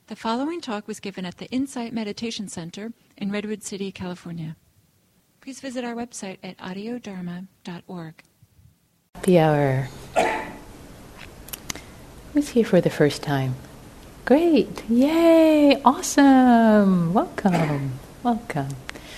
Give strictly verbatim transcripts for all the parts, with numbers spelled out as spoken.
The following talk was given at the Insight Meditation Center in Redwood City, California. Please visit our website at audio dharma dot org. Happy hour. Who's here for the first time? Great! Yay! Awesome! Welcome! Welcome.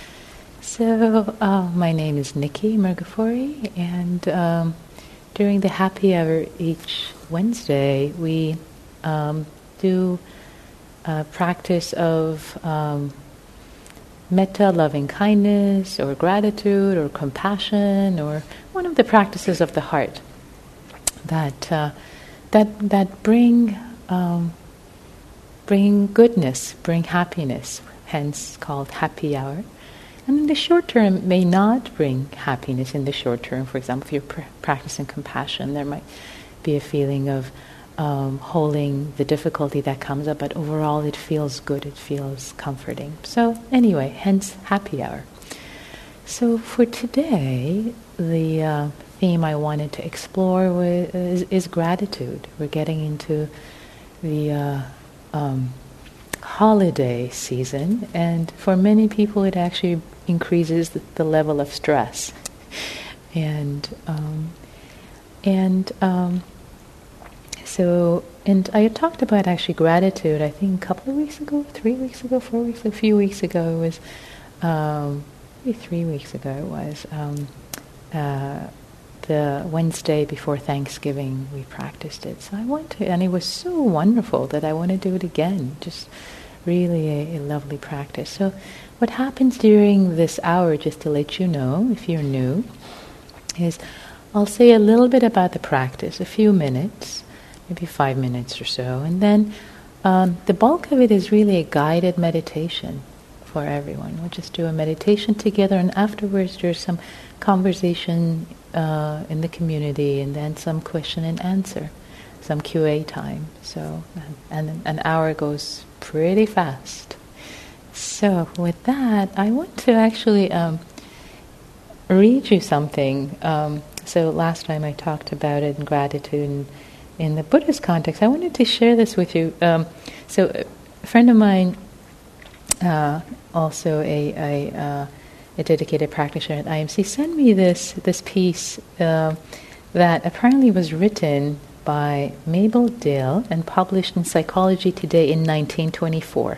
So, uh, my name is Nikki Murgafori, and um, during the happy hour each Wednesday, we um, do a practice of um, metta, loving kindness, or gratitude, or compassion, or one of the practices of the heart that uh, that that bring um, bring goodness, bring happiness. Hence, called happy hour. And in the short term, may not bring happiness. In the short term, for example, if you're pr- practicing compassion, there might be a feeling of um, holding the difficulty that comes up, but overall it feels good, it feels comforting. So anyway, hence happy hour. So for today, the uh, theme I wanted to explore was, is, is gratitude. We're getting into the uh, um, holiday season, and for many people it actually increases the, the level of stress. and um, and um, so, and I had talked about actually gratitude, I think a couple of weeks ago, three weeks ago, four weeks ago, a few weeks ago, it was, um, maybe three weeks ago it was, um, uh, the Wednesday before Thanksgiving we practiced it. So I want to, and it was so wonderful that I want to do it again, just really a, a lovely practice. So what happens during this hour, just to let you know, if you're new, is I'll say a little bit about the practice, a few minutes, maybe five minutes or so, and then um, the bulk of it is really a guided meditation for everyone. We'll just do a meditation together, and afterwards there's some conversation uh, in the community, and then some question and answer, some Q A time. So, and, and an hour goes pretty fast. So with that, I want to actually um, read you something. Um, so last time I talked about it in gratitude, and in the Buddhist context, I wanted to share this with you. Um, so a friend of mine, uh, also a, a, uh, a dedicated practitioner at I M C, sent me this this piece uh, that apparently was written by Mabel Dill and published in Psychology Today in nineteen twenty-four.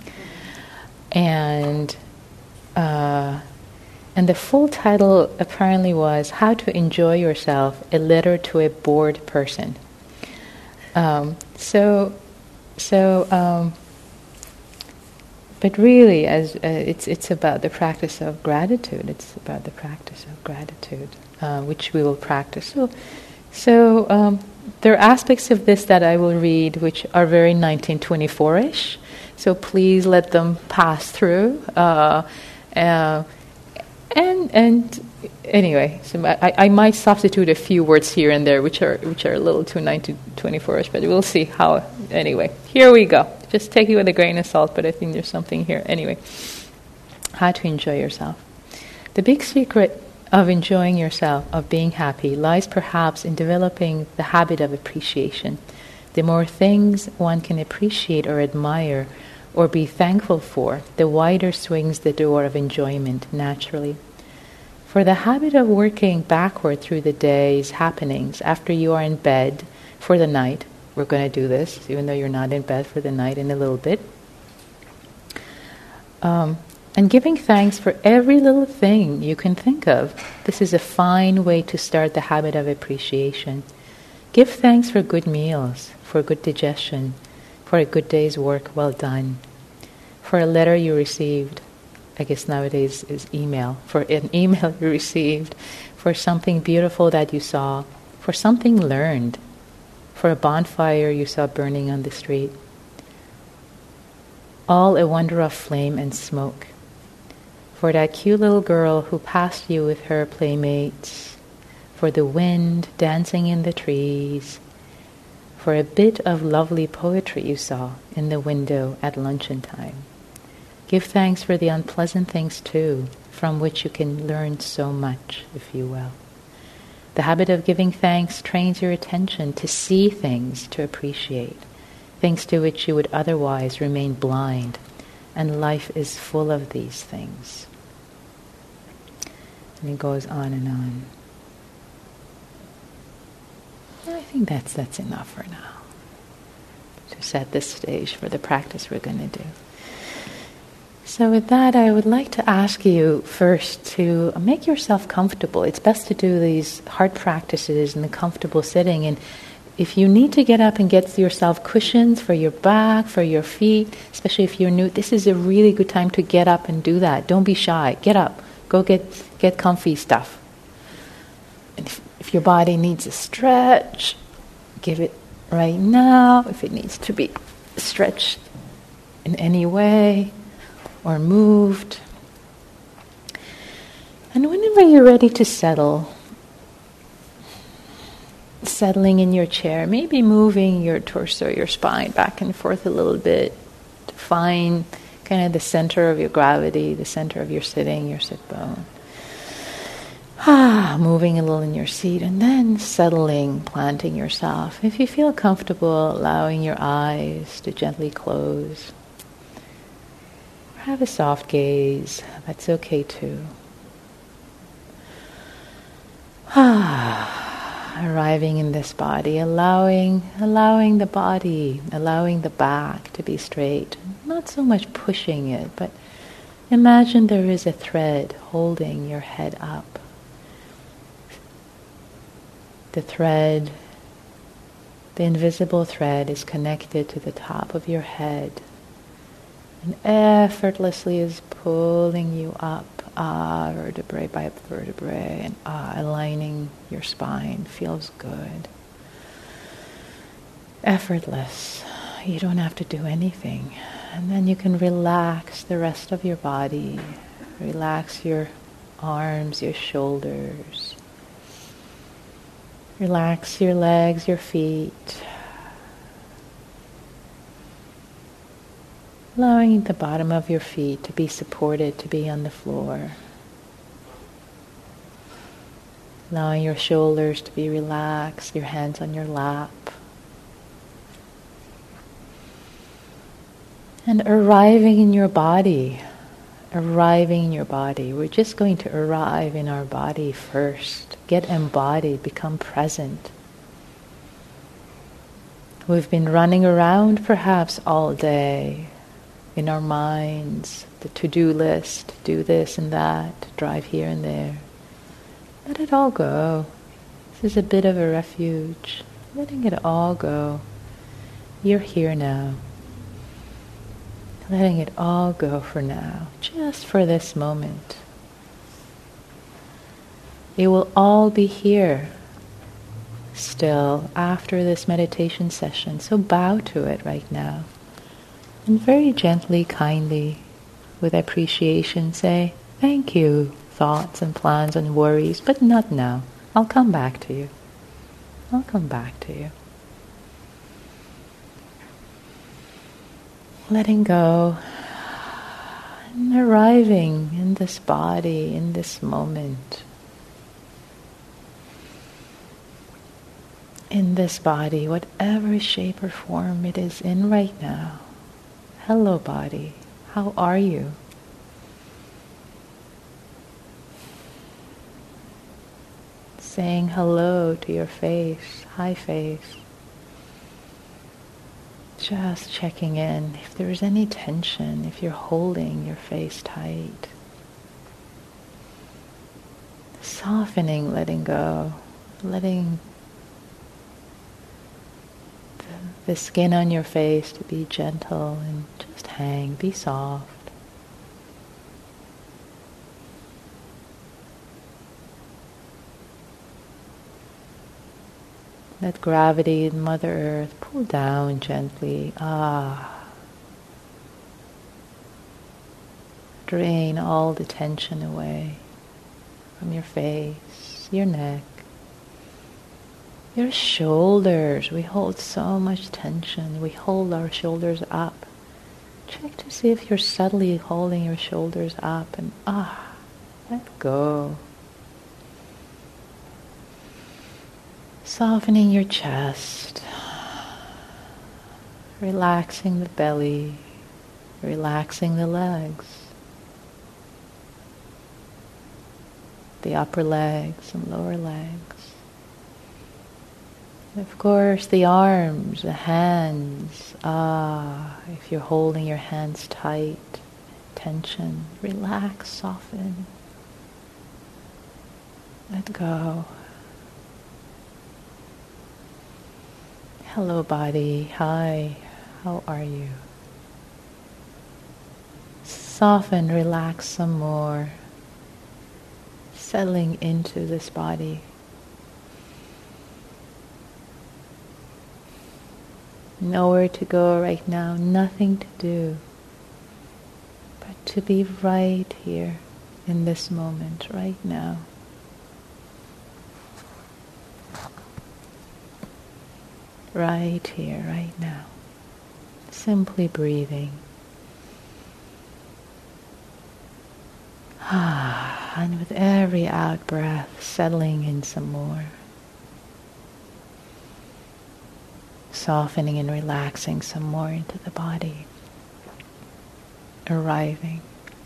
And uh, and the full title apparently was How to Enjoy Yourself, a Letter to a Bored Person. Um, so, so, um, but really, as uh, it's it's about the practice of gratitude. It's about the practice of gratitude, uh, which we will practice. So, so um, there are aspects of this that I will read, which are very nineteen twenty-four-ish. So please let them pass through. Uh, uh, and and. Anyway, so I, I might substitute a few words here and there, which are which are a little too nineteen twenty-four-ish, but we'll see how. Anyway, here we go. Just take it with a grain of salt, but I think there's something here. Anyway, how to enjoy yourself. The big secret of enjoying yourself, of being happy, lies perhaps in developing the habit of appreciation. The more things one can appreciate or admire or be thankful for, the wider swings the door of enjoyment naturally. For the habit of working backward through the day's happenings after you are in bed for the night, we're going to do this, even though you're not in bed for the night in a little bit, um, and giving thanks for every little thing you can think of. This is a fine way to start the habit of appreciation. Give thanks for good meals, for good digestion, for a good day's work well done, for a letter you received. I guess nowadays is email, for an email you received, for something beautiful that you saw, for something learned, for a bonfire you saw burning on the street. All a wonder of flame and smoke. For that cute little girl who passed you with her playmates, for the wind dancing in the trees, for a bit of lovely poetry you saw in the window at luncheon time. Give thanks for the unpleasant things too, from which you can learn so much, if you will. The habit of giving thanks trains your attention to see things to appreciate, things to which you would otherwise remain blind. And life is full of these things. And it goes on and on. I think that's that's enough for now, to set the stage for the practice we're going to do. So with that, I would like to ask you first to make yourself comfortable. It's best to do these hard practices in a comfortable sitting. And if you need to get up and get yourself cushions for your back, for your feet, especially if you're new, this is a really good time to get up and do that. Don't be shy. Get up. Go get, get comfy stuff. And if, if your body needs a stretch, give it right now. If it needs to be stretched in any way or moved. And whenever you're ready to settle, settling in your chair, maybe moving your torso, your spine back and forth a little bit to find kind of the center of your gravity, the center of your sitting, your sit bone. Ah, moving a little in your seat, and then settling, planting yourself. If you feel comfortable, allowing your eyes to gently close. Or have a soft gaze, that's okay too. Ah, arriving in this body, allowing, allowing the body, allowing the back to be straight. Not so much pushing it, but imagine there is a thread holding your head up. The thread, the invisible thread, is connected to the top of your head and effortlessly is pulling you up, ah, vertebrae by vertebrae, and ah, aligning your spine. Feels good. Effortless. You don't have to do anything. And then you can relax the rest of your body. Relax your arms, your shoulders. Relax your legs, your feet. Allowing the bottom of your feet to be supported, to be on the floor. Allowing your shoulders to be relaxed, your hands on your lap. And arriving in your body, arriving in your body. We're just going to arrive in our body first. Get embodied, become present. We've been running around perhaps all day in our minds, the to-do list, do this and that, drive here and there. Let it all go. This is a bit of a refuge. Letting it all go. You're here now. Letting it all go for now, just for this moment. It will all be here still after this meditation session, so bow to it right now. And very gently, kindly, with appreciation, say, thank you, thoughts and plans and worries, but not now. I'll come back to you. I'll come back to you. Letting go and arriving in this body, in this moment. In this body, whatever shape or form it is in right now. Hello, body. How are you? Saying hello to your face. Hi, face. Just checking in if there's any tension, if you're holding your face tight. Softening, letting go, letting the, the skin on your face to be gentle and just hang, be soft. Let gravity and Mother Earth pull down gently. Ah. Drain all the tension away from your face, your neck, your shoulders. We hold so much tension. We hold our shoulders up. Check to see if you're subtly holding your shoulders up and ah, let go. Softening your chest, relaxing the belly, relaxing the legs, the upper legs and lower legs. And of course, the arms, the hands. Ah, if you're holding your hands tight, tension, relax, soften, let go. Hello, body. Hi, how are you? Soften, relax some more, settling into this body. Nowhere to go right now, nothing to do, but to be right here in this moment, right now. Right here, right now. Simply breathing. And with every out breath, settling in some more. Softening and relaxing some more into the body. Arriving.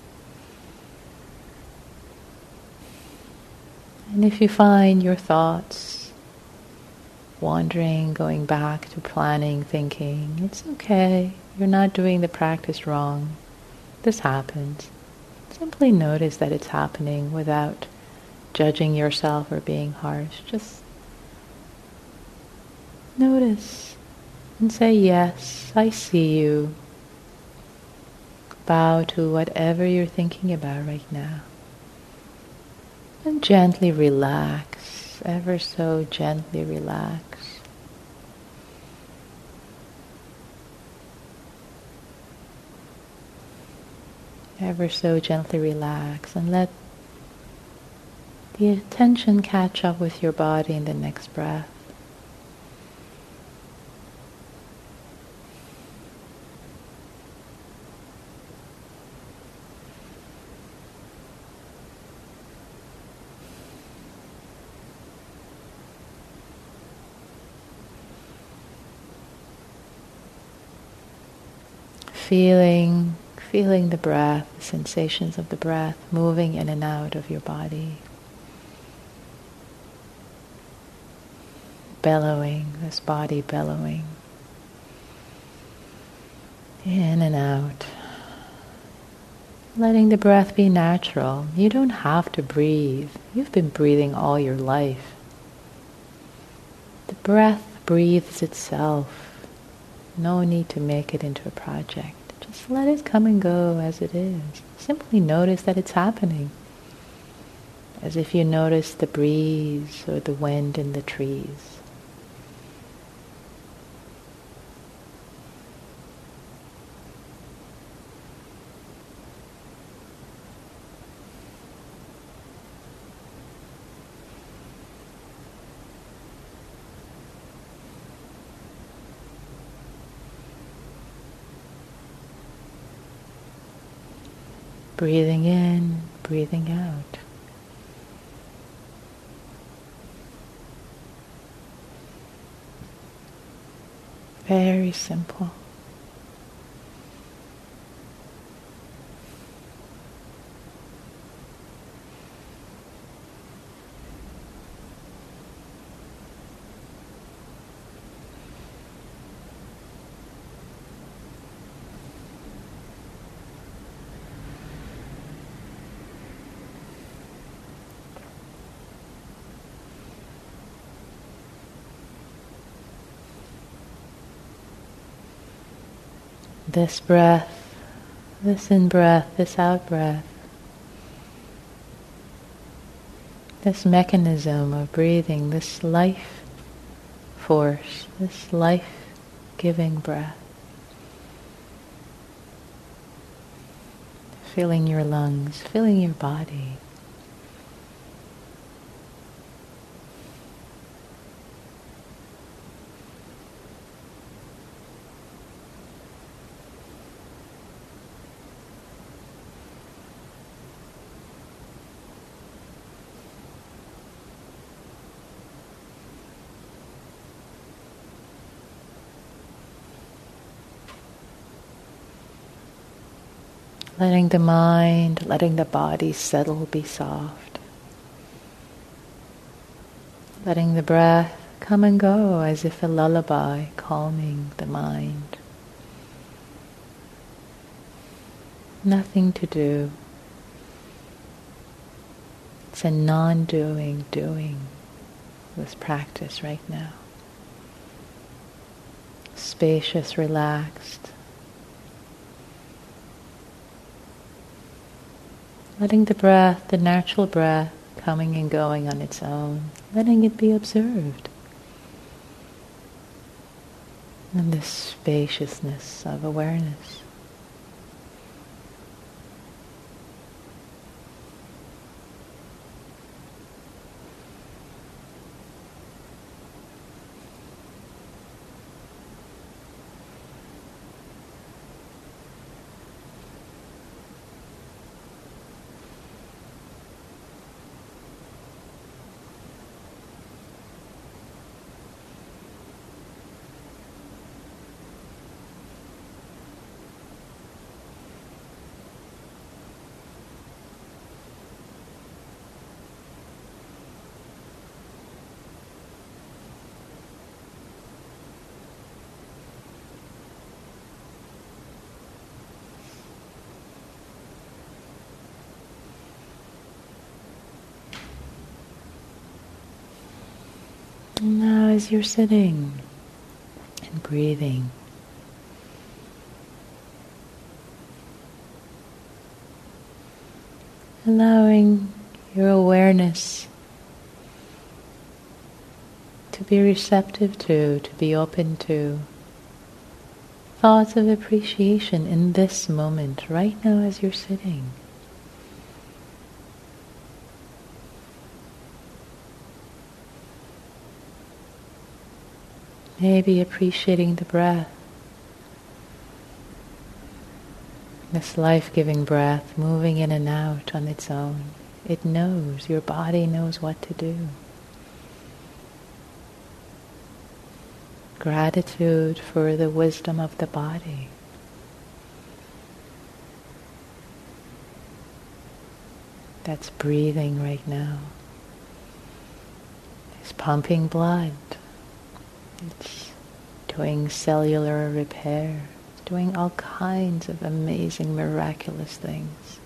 And if you find your thoughts wandering, going back to planning, thinking, it's okay. You're not doing the practice wrong. This happens. Simply notice that it's happening without judging yourself or being harsh. Just notice and say, yes, I see you. Bow to whatever you're thinking about right now. And gently relax, ever so gently relax. Ever so gently relax and let the attention catch up with your body in the next breath. Feeling Feeling the breath, the sensations of the breath moving in and out of your body. Bellowing, this body bellowing. In and out. Letting the breath be natural. You don't have to breathe. You've been breathing all your life. The breath breathes itself. No need to make it into a project. Just let it come and go as it is. Simply notice that it's happening. As if you notice the breeze or the wind in the trees. Breathing in, breathing out. Very simple. This breath, this in-breath, this out-breath, this mechanism of breathing, this life force, this life-giving breath, filling your lungs, filling your body. Letting the mind, letting the body settle, be soft. Letting the breath come and go as if a lullaby, calming the mind. Nothing to do. It's a non-doing, doing this practice right now. Spacious, relaxed. Letting the breath, the natural breath, coming and going on its own, letting it be observed. And this spaciousness of awareness. Now as you're sitting and breathing, allowing your awareness to be receptive to, to be open to thoughts of appreciation in this moment, right now as you're sitting. Maybe appreciating the breath, this life-giving breath moving in and out on its own. It knows, your body knows what to do. Gratitude for the wisdom of the body. That's breathing right now. It's pumping blood. It's doing cellular repair, doing all kinds of amazing, miraculous things.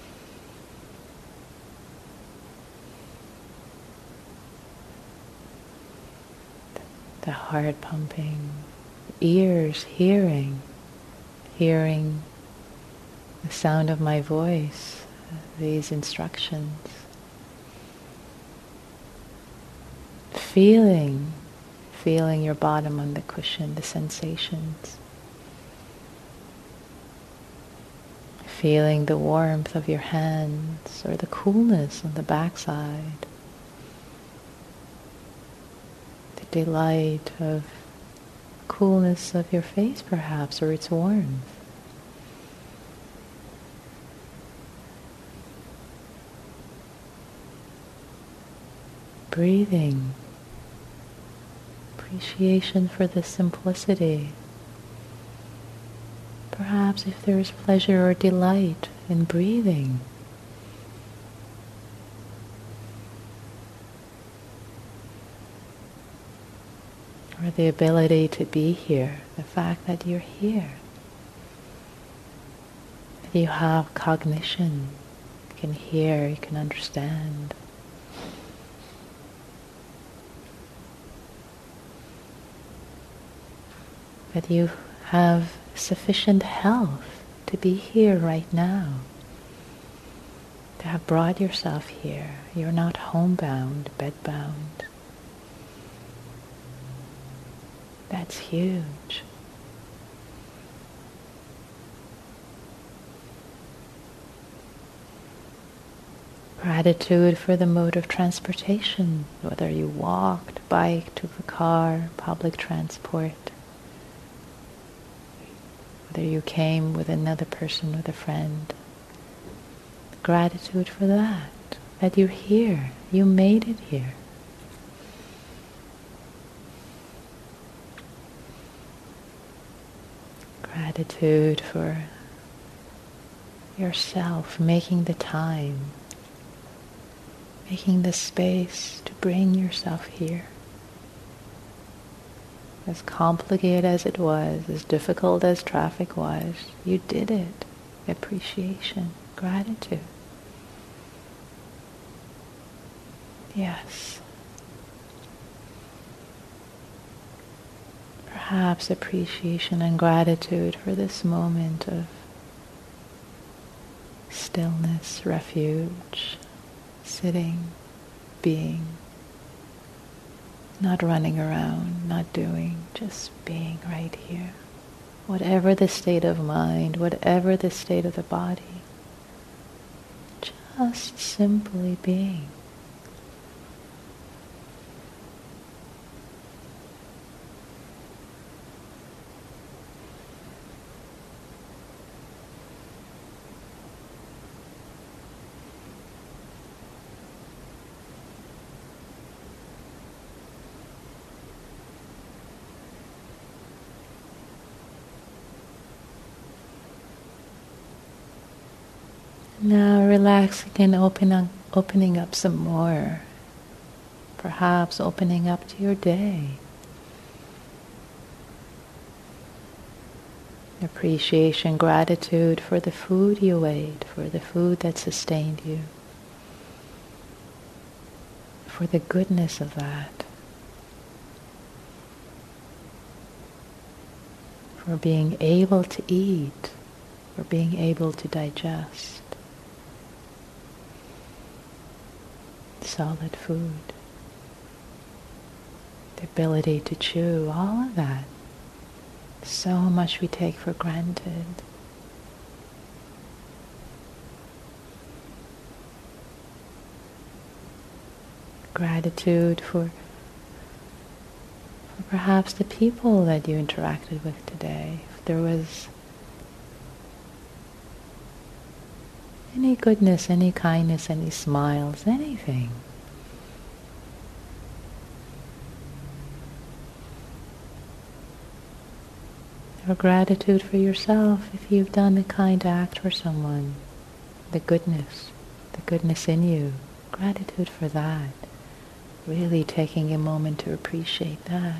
The heart pumping, ears hearing, hearing the sound of my voice, these instructions. Feeling Feeling your bottom on the cushion, the sensations. Feeling the warmth of your hands or the coolness on the backside. The delight of coolness of your face perhaps, or its warmth. Breathing. Appreciation for the simplicity. Perhaps if there is pleasure or delight in breathing. Or the ability to be here, the fact that you're here. That you have cognition, you can hear, you can understand. That you have sufficient health to be here right now, to have brought yourself here. You're not homebound, bedbound. That's huge. Gratitude for the mode of transportation, whether you walked, biked, took the car, public transport. Whether you came with another person, with a friend. Gratitude for that, that you're here, you made it here. Gratitude for yourself, making the time, making the space to bring yourself here. As complicated as it was, as difficult as traffic was, you did it. Appreciation, gratitude. Yes. Perhaps appreciation and gratitude for this moment of stillness, refuge, sitting, being, not running around, not doing, just being right here. Whatever the state of mind, whatever the state of the body, just simply being. Now relaxing and open, opening up some more. Perhaps opening up to your day. Appreciation, gratitude for the food you ate, for the food that sustained you, for the goodness of that, for being able to eat, for being able to digest. Solid food, the ability to chew, all of that. So much we take for granted. Gratitude for, for perhaps the people that you interacted with today. If there was any goodness, any kindness, any smiles, anything. Or gratitude for yourself if you've done a kind act for someone. The goodness, the goodness in you. Gratitude for that. Really taking a moment to appreciate that.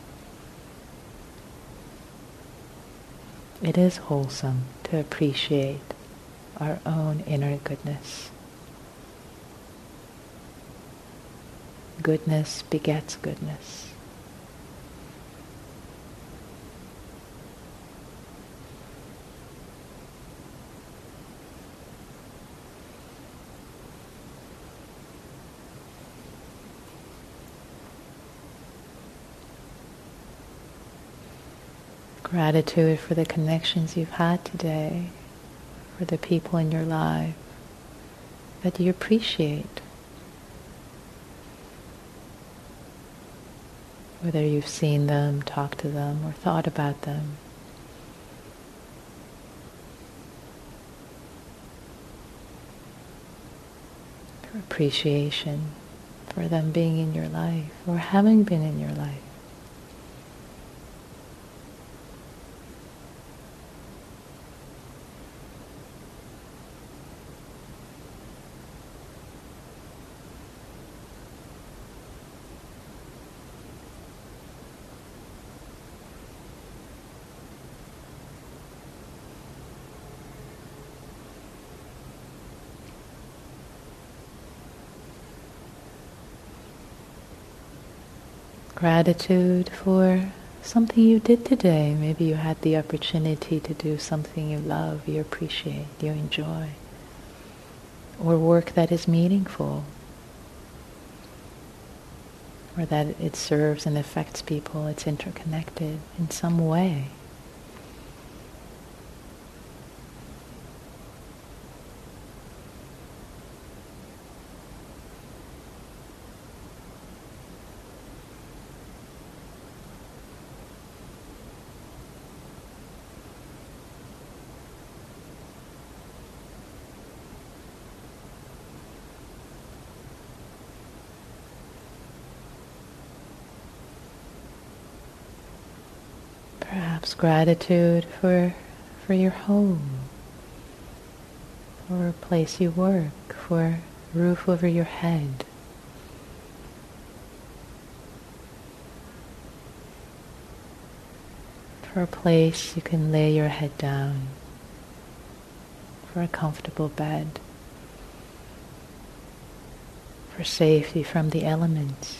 It is wholesome to appreciate our own inner goodness. Goodness begets goodness. Gratitude for the connections you've had today, for the people in your life that you appreciate. Whether you've seen them, talked to them, or thought about them. For appreciation for them being in your life or having been in your life. Gratitude for something you did today. Maybe you had the opportunity to do something you love, you appreciate, you enjoy. Or work that is meaningful. Or that it serves and affects people, it's interconnected in some way. Perhaps gratitude for, for your home, for a place you work, for a roof over your head. For a place you can lay your head down, for a comfortable bed, for safety from the elements.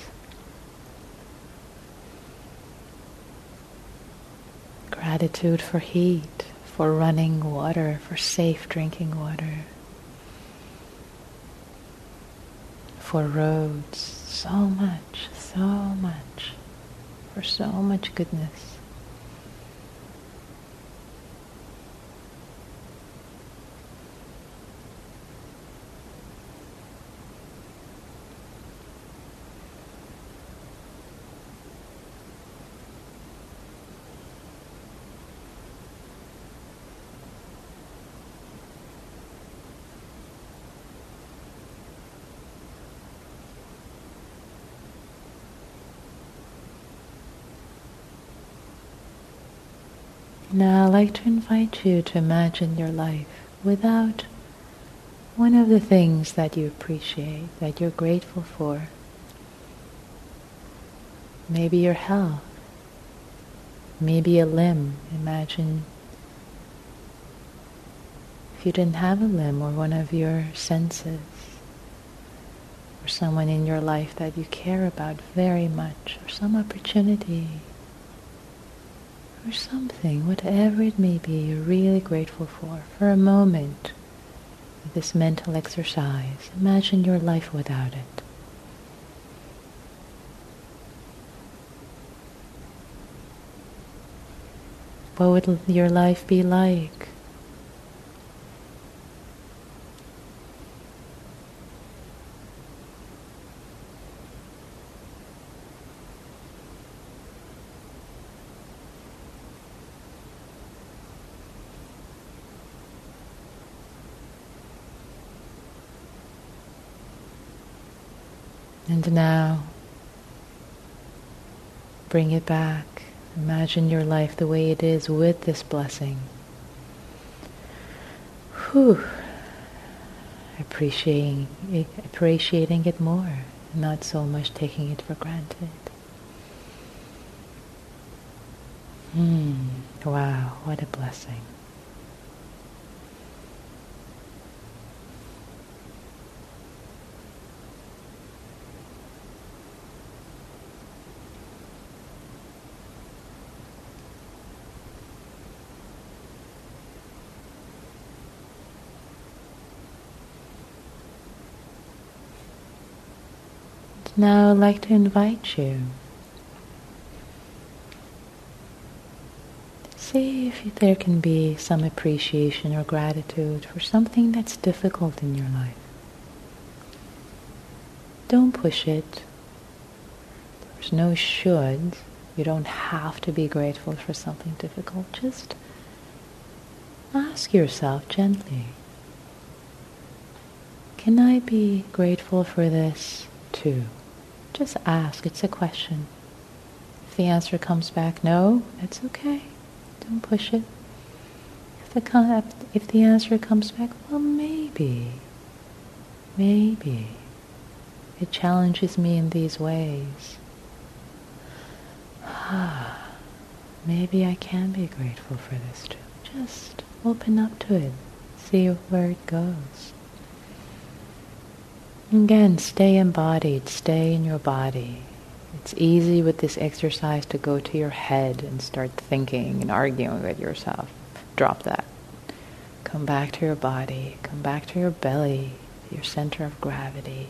Gratitude for heat, for running water, for safe drinking water, for roads, so much, so much, for so much goodness. Now I'd like to invite you to imagine your life without one of the things that you appreciate, that you're grateful for. Maybe your health, maybe a limb. Imagine if you didn't have a limb, or one of your senses, or someone in your life that you care about very much, or some opportunity, or something, whatever it may be, you're really grateful for. For a moment, with this mental exercise, imagine your life without it. What would your life be like? And now, bring it back. Imagine your life the way it is with this blessing. Whew. Appreciating it, appreciating it more, not so much taking it for granted. Hmm. Wow, what a blessing. Now I'd like to invite you. See if there can be some appreciation or gratitude for something that's difficult in your life. Don't push it. There's no should. You don't have to be grateful for something difficult. Just ask yourself gently, can I be grateful for this too? Just ask. It's a question. If the answer comes back no, that's okay. Don't push it. If the con- if the answer comes back, well, maybe, maybe it challenges me in these ways. Maybe I can be grateful for this too. Just open up to it. See where it goes. Again, stay embodied, stay in your body. It's easy with this exercise to go to your head and start thinking and arguing with yourself. Drop that. Come back to your body, come back to your belly, your center of gravity.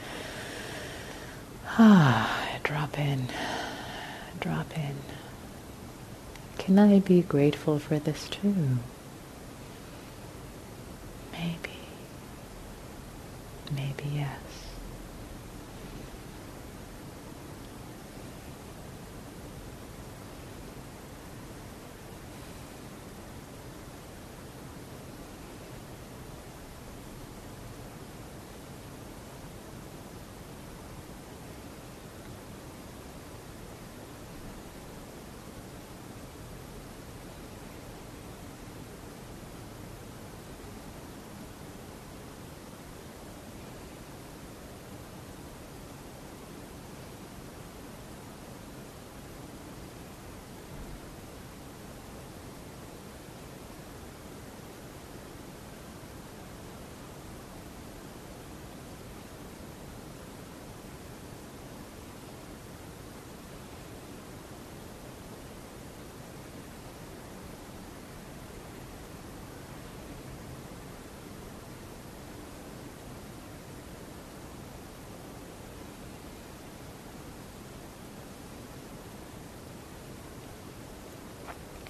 Ah, drop in, drop in. Can I be grateful for this too? Maybe. Maybe yes.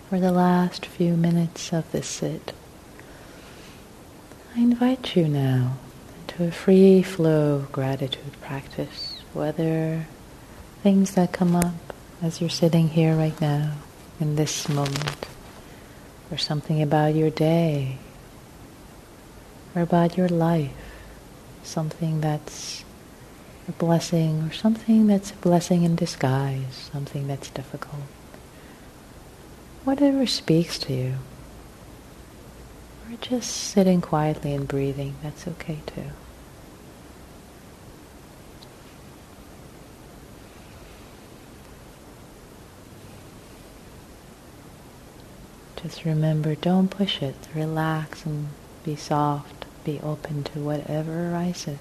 for the last few minutes of this sit, I invite you now into a free flow gratitude practice, whether things that come up as you're sitting here right now, in this moment, or something about your day, or about your life, something that's a blessing, or something that's a blessing in disguise, something that's difficult. Whatever speaks to you. Or just sitting quietly and breathing, that's okay too. Just remember, don't push it. Relax and be soft. Be open to whatever arises.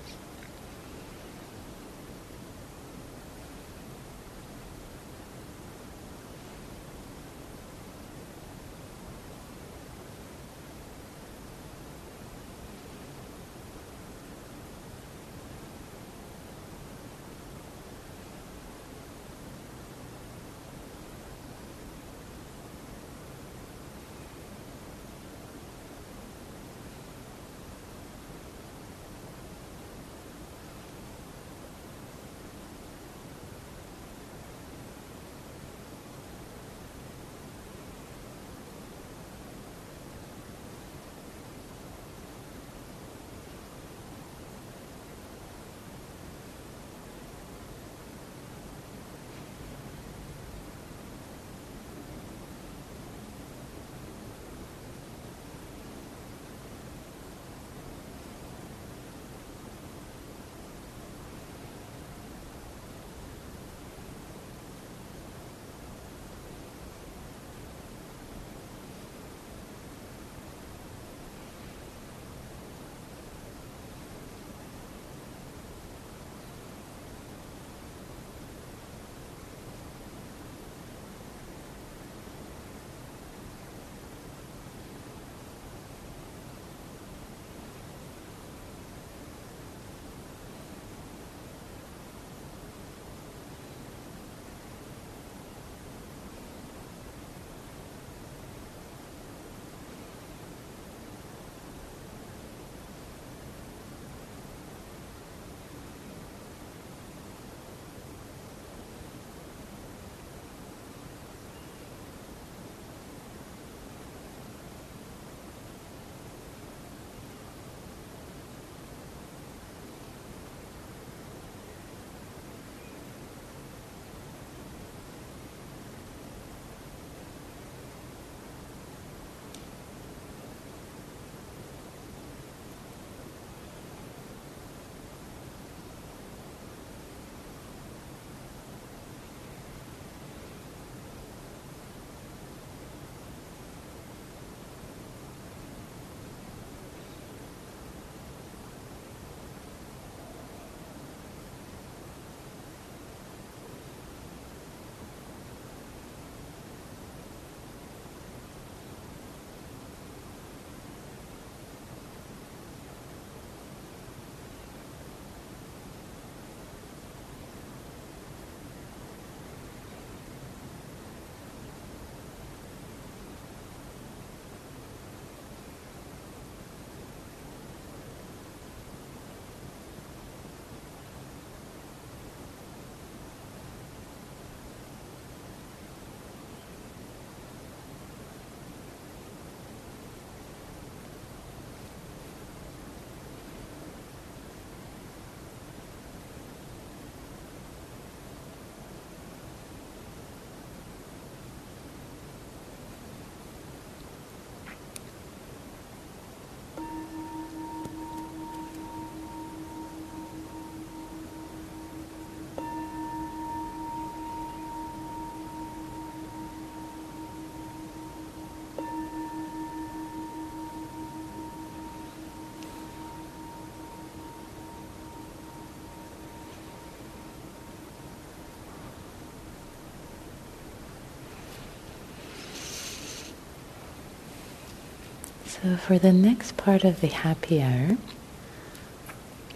So for the next part of the happy hour,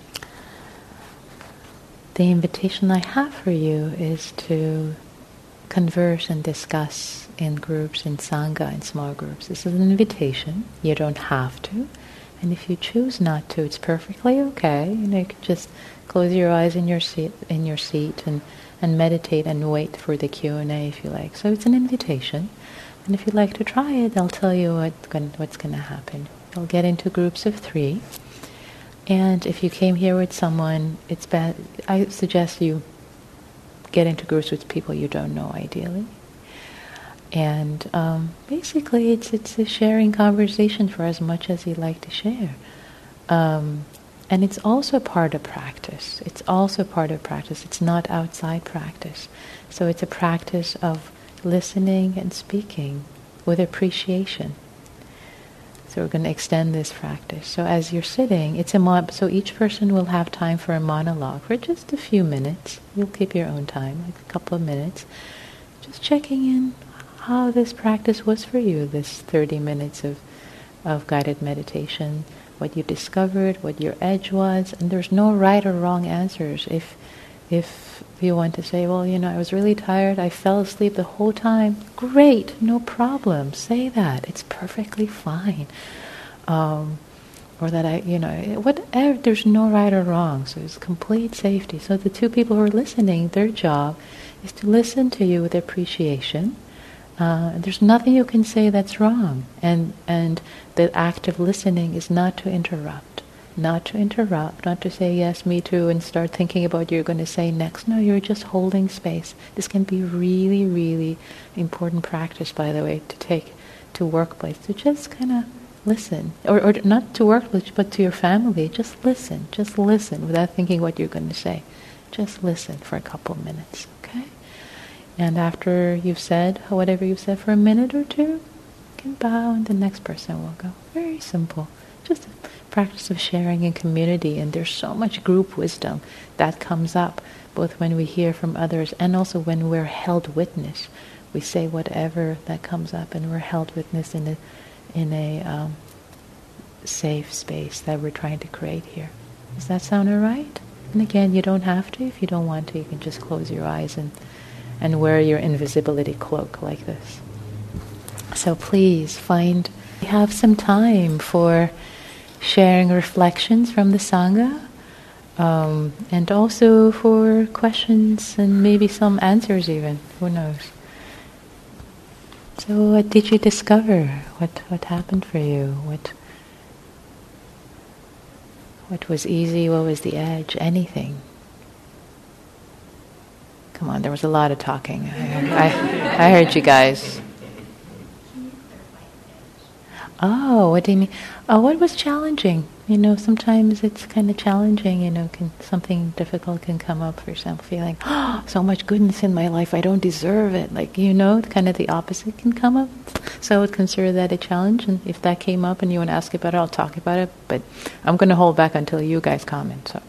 the invitation I have for you is to converse and discuss in groups, in Sangha, in small groups. This is an invitation. You don't have to. And if you choose not to, it's perfectly okay. You know, you can just close your eyes in your seat, in your seat and, and meditate and wait for the Q and A if you like. So it's an invitation. And if you'd like to try it, I'll tell you what, what's going to happen. You'll get into groups of three. And if you came here with someone, it's bad. I suggest you get into groups with people you don't know, ideally. And um, basically, it's it's a sharing conversation for as much as you like to share. Um, and it's also part of practice. It's also part of practice. It's not outside practice. So it's a practice of listening and speaking with appreciation. So we're going to extend this practice. So as you're sitting, it's a mon- so each person will have time for a monologue for just a few minutes. You'll keep your own time, like a couple of minutes. Just checking in how this practice was for you, this thirty minutes of, of guided meditation, what you discovered, what your edge was, and there's no right or wrong answers. If if you want to say, well, you know, I was really tired, I fell asleep the whole time, great, no problem, say that, it's perfectly fine. Um, or that I, you know, whatever, there's no right or wrong, so it's complete safety. So the two people who are listening, their job is to listen to you with appreciation. Uh, there's nothing you can say that's wrong, and and the act of listening is not to interrupt, not to interrupt, not to say yes, me too, and start thinking about what you're going to say next. No, you're just holding space. This can be really, really important practice, by the way, to take to workplace, to just kind of listen, or or not to workplace, but to your family. Just listen, just listen without thinking what you're going to say. Just listen for a couple minutes, okay? And after you've said whatever you've said for a minute or two, you can bow and the next person will go. Very simple. Just a practice of sharing in community. And there's so much group wisdom that comes up, both when we hear from others and also when we're held witness. We say whatever that comes up and we're held witness in a, in a um, safe space that we're trying to create here. Does that sound all right? And again, you don't have to. If you don't want to, you can just close your eyes and and wear your invisibility cloak like this. So please find, have some time for sharing reflections from the Sangha, um, and also for questions and maybe some answers even, who knows. So what did you discover? What what happened for you? What what was easy? What was the edge? Anything? Come on, there was a lot of talking. I, I, I heard you guys. Oh, what do you mean? Oh, what was challenging? You know, sometimes it's kind of challenging, you know, can, something difficult can come up, for example, feeling, oh, so much goodness in my life, I don't deserve it. Like, you know, kind of the opposite can come up. So I would consider that a challenge, and if that came up and you want to ask about it, I'll talk about it, but I'm going to hold back until you guys comment, so.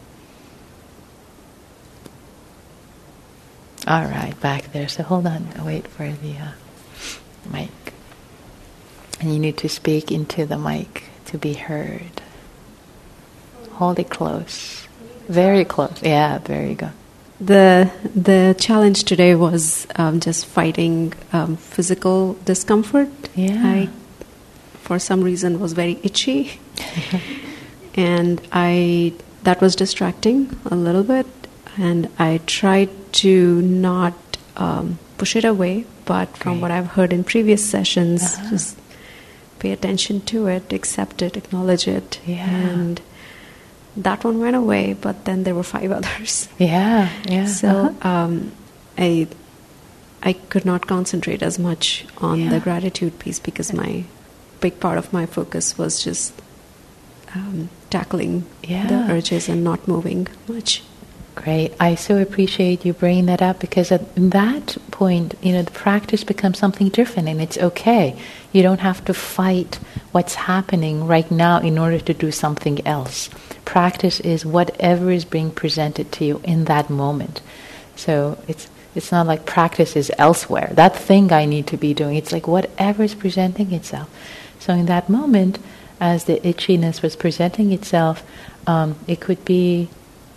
All right, back there. So hold on. I'll wait for the uh, mic. And you need to speak into the mic to be heard. Hold it close. Very close. Yeah, there you go. The the challenge today was um, just fighting um, physical discomfort. Yeah. I, for some reason, was very itchy. And I that was distracting a little bit. And I tried to not um, push it away, but Great. From what I've heard in previous sessions, uh-huh. just pay attention to it, accept it, acknowledge it. Yeah. And that one went away, but then there were five others. Yeah, yeah. So uh-huh. um, I I could not concentrate as much on yeah. the gratitude piece because my big part of my focus was just um, tackling yeah. the urges and not moving much. Great. I so appreciate you bringing that up, because at that point, you know, the practice becomes something different, and it's okay. You don't have to fight what's happening right now in order to do something else. Practice is whatever is being presented to you in that moment. So it's it's not like practice is elsewhere. That thing I need to be doing. It's like whatever is presenting itself. So in that moment, as the itchiness was presenting itself, um, it could be,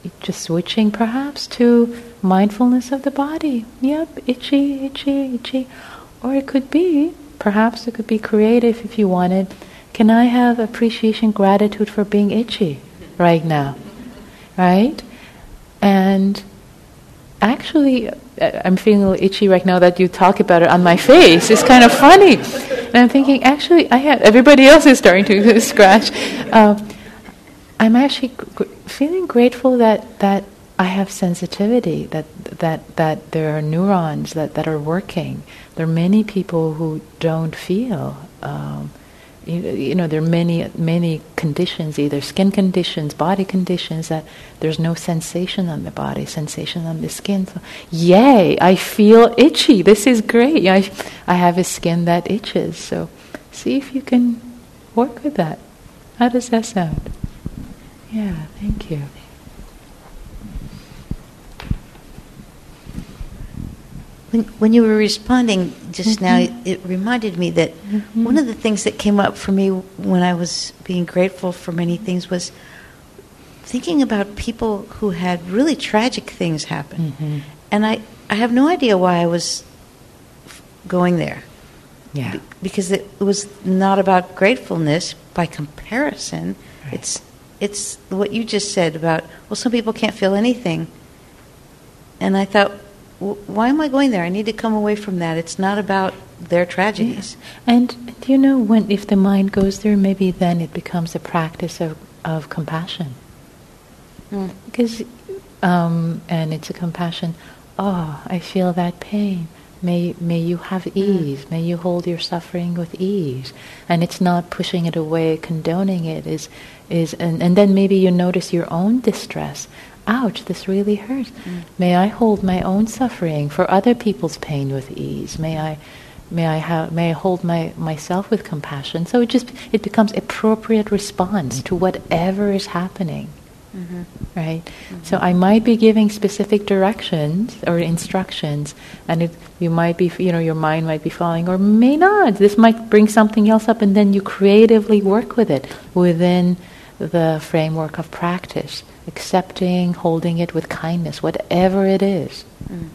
just switching perhaps to mindfulness of the body. Yep, itchy, itchy, itchy. Or it could be, perhaps it could be creative if you wanted. Can I have appreciation, gratitude for being itchy right now? Right? And actually, I'm feeling a little itchy right now that you talk about it on my face. It's kind of funny. And I'm thinking, actually, I have, everybody else is starting to scratch. Uh, I'm actually g- feeling grateful that, that I have sensitivity, that that that there are neurons that, that are working. There are many people who don't feel. Um, you, you know, there are many many conditions, either skin conditions, body conditions, that there's no sensation on the body, sensation on the skin. So, yay! I feel itchy. This is great. I I have a skin that itches. So, see if you can work with that. How does that sound? Yeah, thank you. When, when you were responding just mm-hmm. now, it, it reminded me that mm-hmm. one of the things that came up for me when I was being grateful for many things was thinking about people who had really tragic things happen. Mm-hmm. And I, I have no idea why I was f- going there. Yeah. Be- because it was not about gratefulness by comparison. Right. It's it's what you just said about, well, some people can't feel anything. And I thought, why am I going there? I need to come away from that. It's not about their tragedies. Yeah. And do you know, when if the mind goes there, maybe then it becomes a practice of, of compassion. Mm. Because, um, and it's a compassion, oh, I feel that pain. May may you have ease. Mm. May you hold your suffering with ease. And it's not pushing it away, condoning it. Is is and, and then maybe you notice your own distress. Ouch, this really hurts. Mm. May I hold my own suffering for other people's pain with ease. May I may I have may I hold my myself with compassion. So it just it becomes appropriate response to whatever is happening. Mm-hmm. Right? Mm-hmm. So I might be giving specific directions or instructions, and it, you might be, you know, your mind might be following, or may not. This might bring something else up, and then you creatively work with it within the framework of practice, accepting, holding it with kindness, whatever it is. Mm.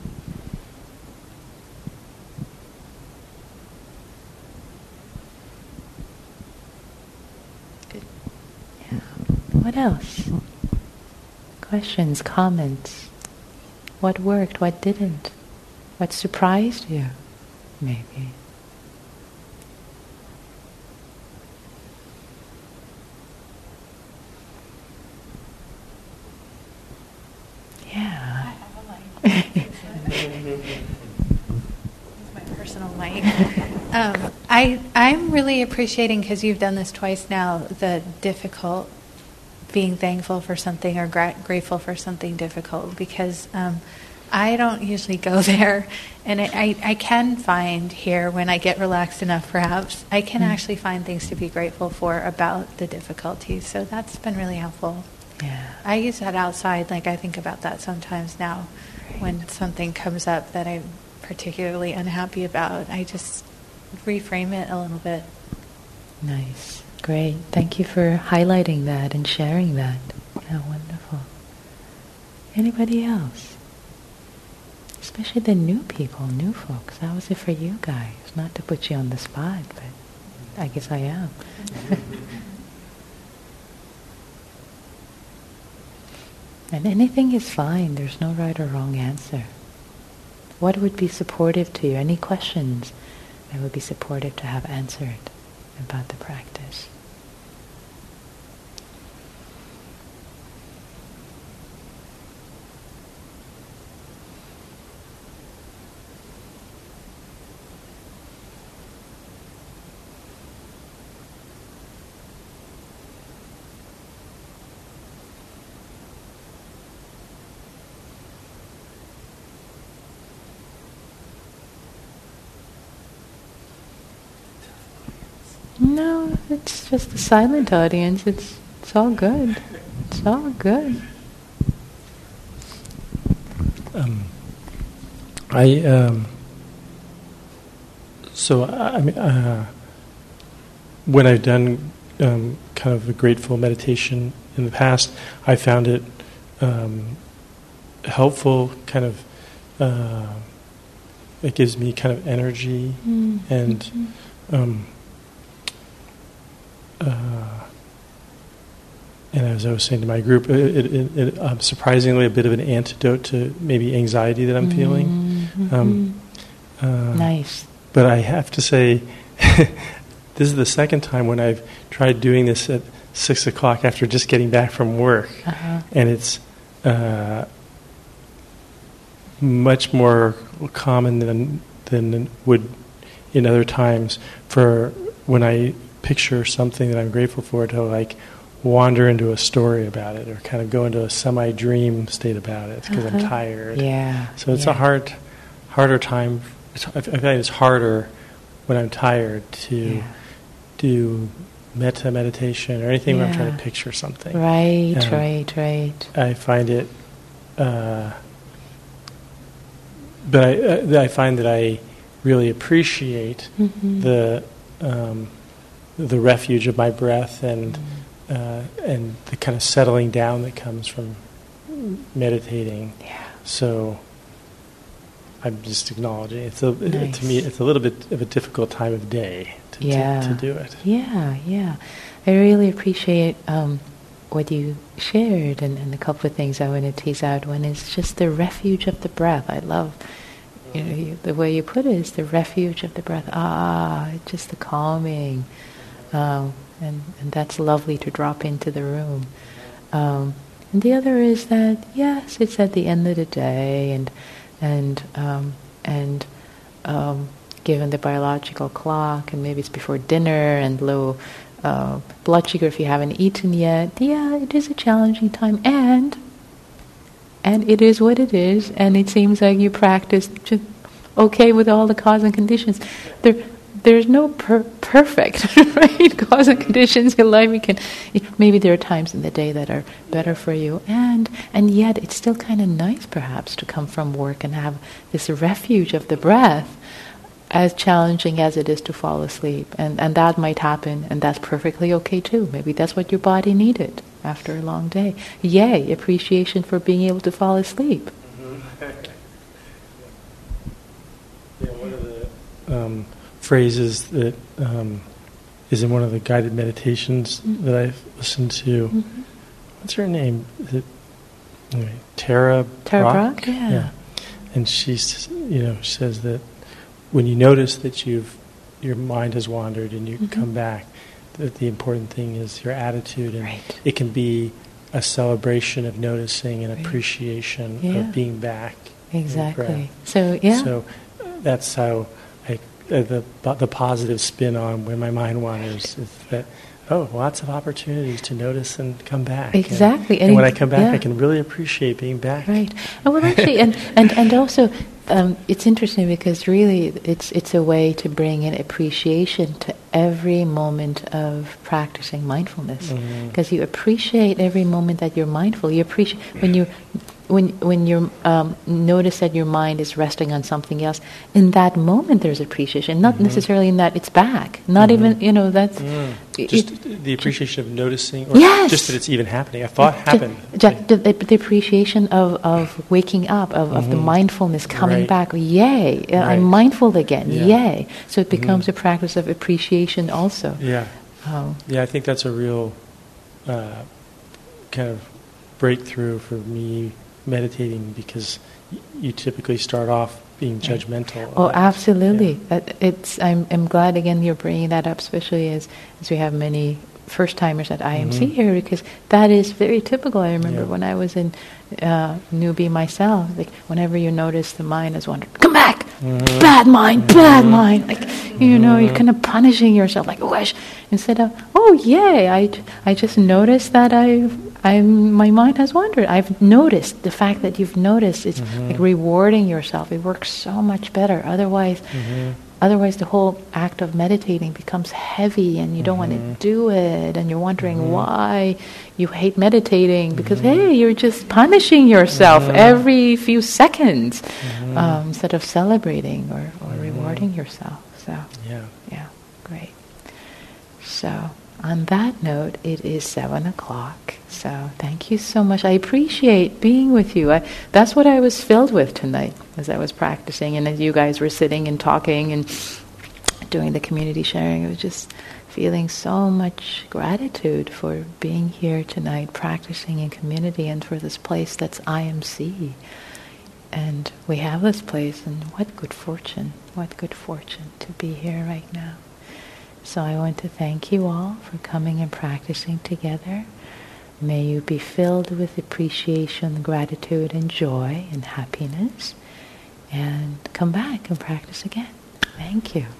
Good. Yeah. What else? Questions, comments? What worked, what didn't? What surprised you, maybe? Yeah. I have a mic. It's my personal mic. Um, I, I'm really appreciating, because you've done this twice now, the difficult being thankful for something or gra- grateful for something difficult, because um, I don't usually go there, and I, I, I can find here, when I get relaxed enough perhaps, I can mm. actually find things to be grateful for about the difficulties, so that's been really helpful. Yeah. I use that outside, like I think about that sometimes now. Right. When something comes up that I'm particularly unhappy about, I just reframe it a little bit. Nice. Great. Thank you for highlighting that and sharing that. Yeah, wonderful. Anybody else? Especially the new people, new folks. How was it for you guys? Not to put you on the spot, but I guess I am. And anything is fine. There's no right or wrong answer. What would be supportive to you? Any questions that would be supportive to have answered about the practice? No, it's just a silent audience. It's it's all good. It's all good. Um, I um, so I, I mean, uh, when I've done um, kind of a grateful meditation in the past, I found it um, helpful, kind of, uh, it gives me kind of energy, mm-hmm. and um, uh, and as I was saying to my group, it, it, it, it, um, surprisingly a bit of an antidote to maybe anxiety that I'm mm-hmm. feeling. Um, uh, nice. But I have to say, this is the second time when I've tried doing this at six o'clock after just getting back from work, uh-huh. and it's uh, much more common than than would in other times for when I picture something that I'm grateful for to like wander into a story about it or kind of go into a semi-dream state about it because uh-huh. I'm tired. Yeah. So it's yeah. a hard, harder time. It's, I find it's harder when I'm tired to yeah. do metta meditation or anything yeah. where I'm trying to picture something. Right, um, right, right. I find it, uh, but I, uh, I find that I really appreciate mm-hmm. the um, the refuge of my breath and mm-hmm. uh, and the kind of settling down that comes from meditating. Yeah. So I'm just acknowledging it's a, nice. to me it's a little bit of a difficult time of day to, yeah. to, to do it. Yeah, yeah. I really appreciate um, what you shared, and, and a couple of things I want to tease out. One is just the refuge of the breath. I love you know, you, the way you put it is the refuge of the breath. Ah, just the calming. Um, and, and that's lovely to drop into the room. Um, and the other is that, yes, it's at the end of the day, and and um, and um, given the biological clock, and maybe it's before dinner, and low uh, blood sugar if you haven't eaten yet, yeah, it is a challenging time, and and it is what it is, and it seems like you practice just okay with all the cause and conditions. There, there's no per- perfect right cause and conditions in life. We can it, maybe there are times in the day that are better for you, and and yet it's still kind of nice, perhaps, to come from work and have this refuge of the breath, as challenging as it is to fall asleep, and and that might happen, and that's perfectly okay too. Maybe that's what your body needed after a long day. Yay, appreciation for being able to fall asleep. Mm-hmm. Yeah, one of the um, phrases that um, is in one of the guided meditations mm-hmm. that I've listened to. Mm-hmm. What's her name? Is it anyway, Tara Tara Brach? Brach? Yeah. yeah. And she's, you know, says that when you notice that you've your mind has wandered and you mm-hmm. come back, that the important thing is your attitude, and right. it can be a celebration of noticing and right. appreciation yeah. of being back. Exactly. So yeah. So that's how I, uh, the the positive spin on when my mind wanders is that, oh, lots of opportunities to notice and come back. Exactly. And, and, and when I come back, yeah. I can really appreciate being back. Right. And well, actually, and, and, and also, um, it's interesting because really it's it's a way to bring in appreciation to every moment of practicing mindfulness. Because mm-hmm. you appreciate every moment that you're mindful. You appreciate when you when when you um, notice that your mind is resting on something else. In that moment, there's appreciation. Not mm-hmm. necessarily in that it's back. Not mm-hmm. even you know that's mm. it, just it, the appreciation of noticing, or yes! just that it's even happening. A thought just, happened. Just the, the, the appreciation of, of waking up, of, mm-hmm. of the mindfulness coming right. back. Yay! Right. I'm mindful again. Yeah. Yay! So it becomes mm-hmm. a practice of appreciation also. Yeah. Um, yeah, I think that's a real uh, kind of breakthrough for me meditating, because y- you typically start off being judgmental. Oh, absolutely. Yeah. That it's. I'm. I'm glad again you're bringing that up, especially as as we have many first timers at I M C mm-hmm. here, because that is very typical. I remember yeah. when I was in uh, newbie myself. Like whenever you notice the mind has wandered, come back, mm-hmm. bad mind, mm-hmm. bad mind. Like mm-hmm. you know, you're kind of punishing yourself. Like oh, sh-. instead of oh yay, I I just noticed that I. I'm, my mind has wandered. I've noticed the fact that you've noticed. It's mm-hmm. like rewarding yourself. It works so much better. Otherwise, mm-hmm. otherwise the whole act of meditating becomes heavy, and you don't mm-hmm. want to do it. And you're wondering mm-hmm. why you hate meditating, because mm-hmm. hey, you're just punishing yourself mm-hmm. every few seconds mm-hmm. um, instead of celebrating or, or mm-hmm. rewarding yourself. So yeah, yeah, great. So. on that note, it is seven o'clock. So thank you so much. I appreciate being with you. I, that's what I was filled with tonight as I was practicing, and as you guys were sitting and talking and doing the community sharing. It was just feeling so much gratitude for being here tonight, practicing in community, and for this place that's I M C. And we have this place, and what good fortune, what good fortune to be here right now. So I want to thank you all for coming and practicing together. May you be filled with appreciation, gratitude, and joy and happiness. And come back and practice again. Thank you.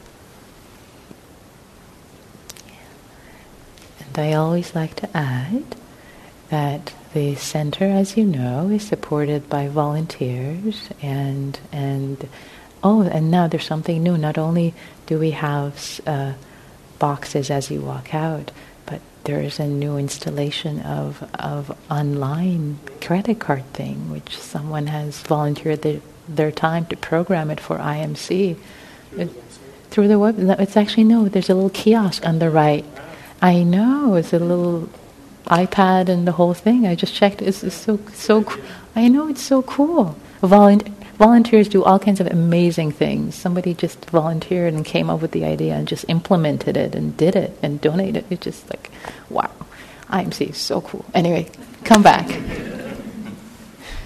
And I always like to add that the center, as you know, is supported by volunteers, and and oh, and now there's something new. Not only do we have uh, boxes as you walk out, but there is a new installation of of online credit card thing, which someone has volunteered their, their time to program it for I M C. It, through the web, it's actually, no, there's a little kiosk on the right. I know, it's a little iPad and the whole thing. I just checked. It's, it's so so. I know, it's so cool. Volunteer. Volunteers do all kinds of amazing things. Somebody just volunteered and came up with the idea and just implemented it and did it and donated. It's just like, wow. I M C is so cool. Anyway, come back.